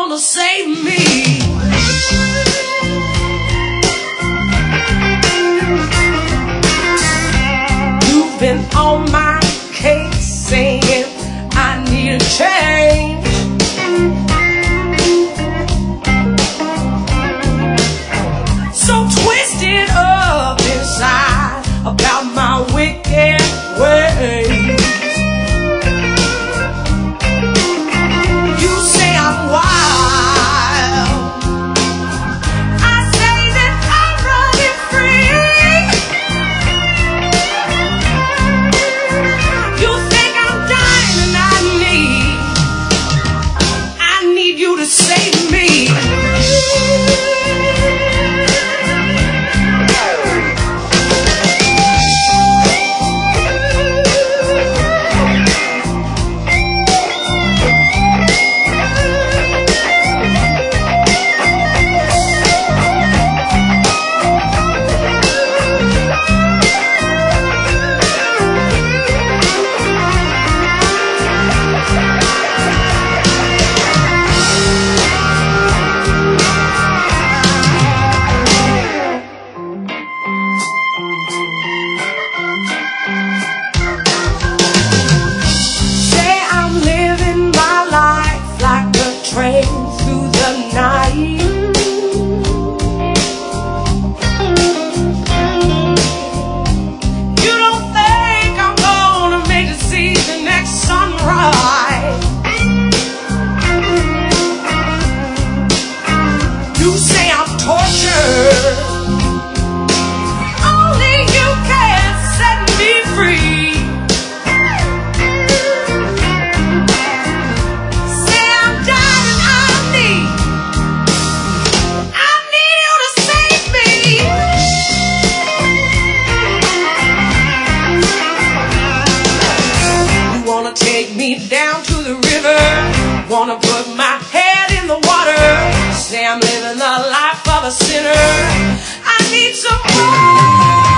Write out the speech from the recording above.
gonna save me? You've been on my case saying I need a change. So twisted up inside about my wicked ways. You say I'm wild, I say that I'm running free. You think I'm dying and I need you to save me. Through the night, you don't think I'm gonna make it see the next sunrise. You say I'm tortured, only you can set me free. Take me down to the river, wanna put my head in the water, say I'm living the life of a sinner. I need some more.